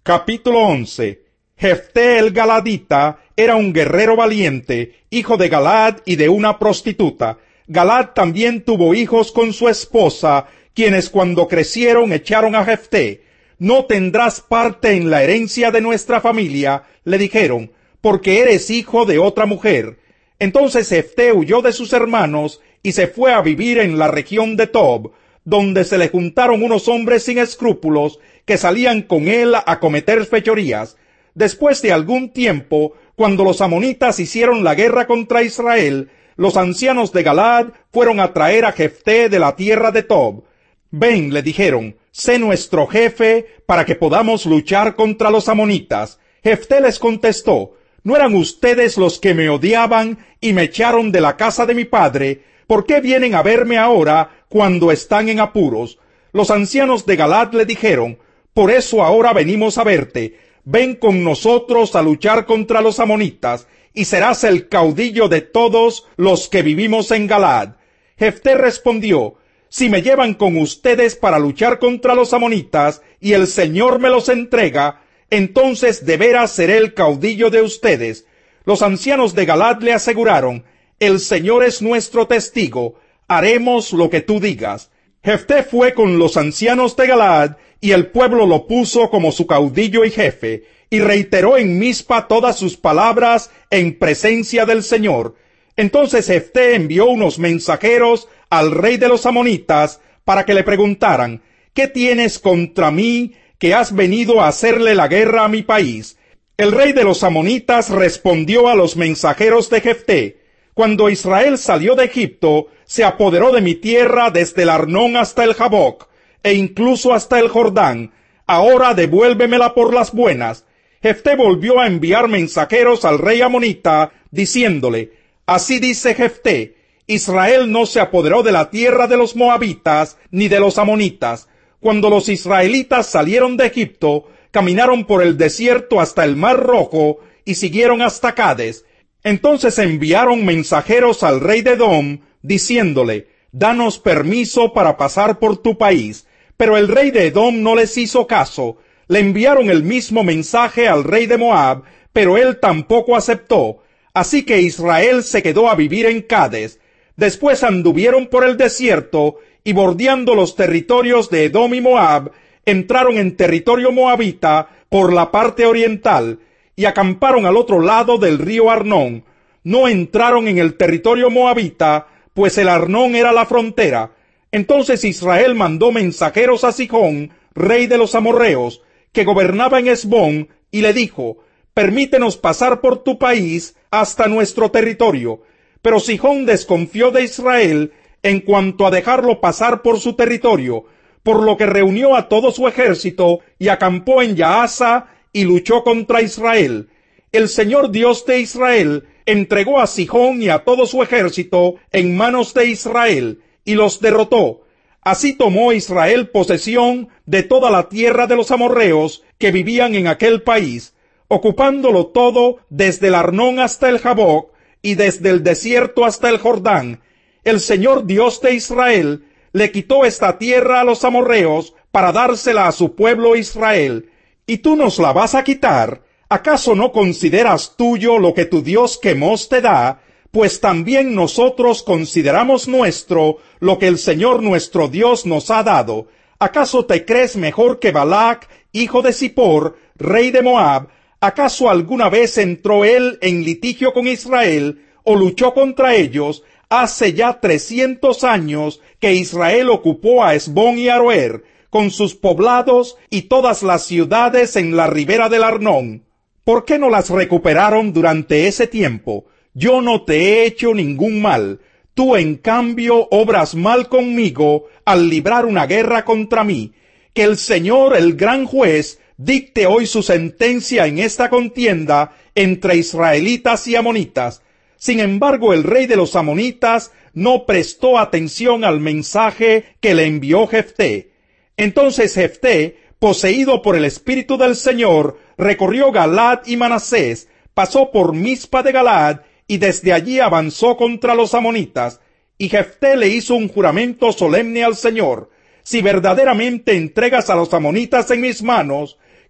Capítulo 11. Jefté el Galadita era un guerrero valiente, hijo de Galad y de una prostituta. Galad también tuvo hijos con su esposa, quienes cuando crecieron echaron a Jefté. No tendrás parte en la herencia de nuestra familia, le dijeron, porque eres hijo de otra mujer. Entonces Jefté huyó de sus hermanos y se fue a vivir en la región de Tob, donde se le juntaron unos hombres sin escrúpulos que salían con él a cometer fechorías. Después de algún tiempo, cuando los amonitas hicieron la guerra contra Israel, los ancianos de Galad fueron a traer a Jefté de la tierra de Tob. Ven, le dijeron, sé nuestro jefe para que podamos luchar contra los amonitas. Jefté les contestó, ¿no eran ustedes los que me odiaban y me echaron de la casa de mi padre? ¿Por qué vienen a verme ahora cuando están en apuros? Los ancianos de Galad le dijeron, por eso ahora venimos a verte. Ven con nosotros a luchar contra los amonitas, y serás el caudillo de todos los que vivimos en Galad. Jefté respondió, si me llevan con ustedes para luchar contra los amonitas, y el Señor me los entrega, entonces de veras seré el caudillo de ustedes. Los ancianos de Galad le aseguraron, el Señor es nuestro testigo, haremos lo que tú digas. Jefté fue con los ancianos de Galad, y el pueblo lo puso como su caudillo y jefe, y reiteró en Mizpa todas sus palabras en presencia del Señor. Entonces Jefté envió unos mensajeros al rey de los amonitas para que le preguntaran, ¿qué tienes contra mí que has venido a hacerle la guerra a mi país? El rey de los amonitas respondió a los mensajeros de Jefté, cuando Israel salió de Egipto, se apoderó de mi tierra desde el Arnón hasta el Jaboc, e incluso hasta el Jordán. Ahora devuélvemela por las buenas. Jefté volvió a enviar mensajeros al rey amonita, diciéndole, así dice Jefté, Israel no se apoderó de la tierra de los moabitas ni de los amonitas. Cuando los israelitas salieron de Egipto, caminaron por el desierto hasta el Mar Rojo y siguieron hasta Cades. Entonces enviaron mensajeros al rey de Edom, diciéndole, danos permiso para pasar por tu país. Pero el rey de Edom no les hizo caso. Le enviaron el mismo mensaje al rey de Moab, pero él tampoco aceptó. Así que Israel se quedó a vivir en Cades. Después anduvieron por el desierto, y bordeando los territorios de Edom y Moab, entraron en territorio moabita por la parte oriental, y acamparon al otro lado del río Arnón. No entraron en el territorio moabita, pues el Arnón era la frontera. Entonces Israel mandó mensajeros a Sihón, rey de los amorreos, que gobernaba en Hesbón, y le dijo, permítenos pasar por tu país hasta nuestro territorio. Pero Sihón desconfió de Israel en cuanto a dejarlo pasar por su territorio, por lo que reunió a todo su ejército y acampó en Yaasa y luchó contra Israel. El Señor Dios de Israel entregó a Sihón y a todo su ejército en manos de Israel, y los derrotó. Así tomó Israel posesión de toda la tierra de los amorreos que vivían en aquel país, ocupándolo todo desde el Arnón hasta el Jaboc, y desde el desierto hasta el Jordán. El Señor Dios de Israel le quitó esta tierra a los amorreos para dársela a su pueblo Israel. ¿Y tú nos la vas a quitar? ¿Acaso no consideras tuyo lo que tu Dios Quemos te da? Pues también nosotros consideramos nuestro lo que el Señor nuestro Dios nos ha dado. ¿Acaso te crees mejor que Balac, hijo de Zippor, rey de Moab? ¿Acaso alguna vez entró él en litigio con Israel o luchó contra ellos? Hace ya 300 años que Israel ocupó a Hesbón y Aroer, con sus poblados y todas las ciudades en la ribera del Arnón. ¿Por qué no las recuperaron durante ese tiempo? Yo no te he hecho ningún mal. Tú, en cambio, obras mal conmigo al librar una guerra contra mí. Que el Señor, el gran juez, dicte hoy su sentencia en esta contienda entre israelitas y amonitas. Sin embargo, el rey de los amonitas no prestó atención al mensaje que le envió Jefté. Entonces Jefté, poseído por el Espíritu del Señor, recorrió Galad y Manasés, pasó por Mizpa de Galad, y desde allí avanzó contra los amonitas. Y Jefté le hizo un juramento solemne al Señor: si verdaderamente entregas a los amonitas en mis manos,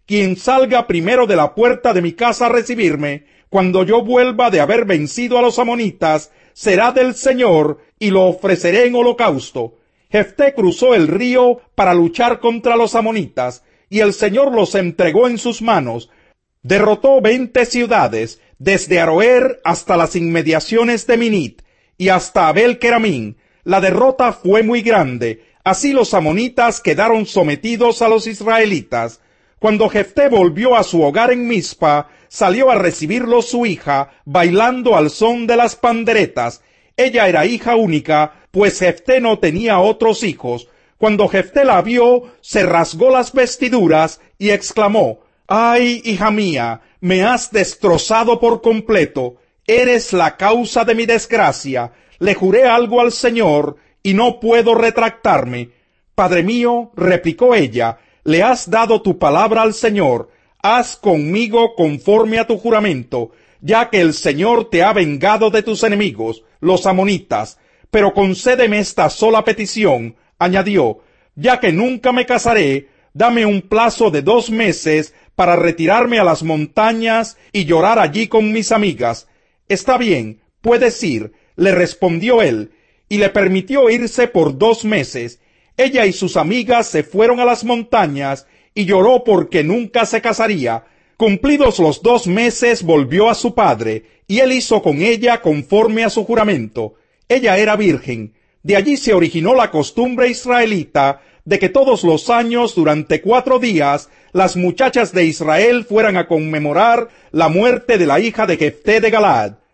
quien salga primero de la puerta de mi casa a recibirme, cuando yo vuelva de haber vencido a los amonitas, será del Señor, y lo ofreceré en holocausto. Jefté cruzó el río para luchar contra los amonitas, y el Señor los entregó en sus manos. Derrotó 20 ciudades, desde Aroer hasta las inmediaciones de Minit, y hasta Abel Keramín. La derrota fue muy grande, así los amonitas quedaron sometidos a los israelitas. Cuando Jefté volvió a su hogar en Mizpa, salió a recibirlo su hija, bailando al son de las panderetas. Ella era hija única, pues Jefté no tenía otros hijos. Cuando Jefté la vio, se rasgó las vestiduras y exclamó: «¡Ay, hija mía! Me has destrozado por completo. Eres la causa de mi desgracia. Le juré algo al Señor y no puedo retractarme». «Padre mío», replicó ella, «le has dado tu palabra al Señor. Haz conmigo conforme a tu juramento, ya que el Señor te ha vengado de tus enemigos, los amonitas. Pero concédeme esta sola petición», añadió, «ya que nunca me casaré, dame un plazo de 2 meses para retirarme a las montañas y llorar allí con mis amigas». «Está bien, puedes ir», le respondió él, y le permitió irse por 2 meses. Ella y sus amigas se fueron a las montañas y lloró porque nunca se casaría. Cumplidos los 2 meses volvió a su padre, y él hizo con ella conforme a su juramento. Ella era virgen. De allí se originó la costumbre israelita de que todos los años, durante 4 días, las muchachas de Israel fueran a conmemorar la muerte de la hija de Jefté de Galaad.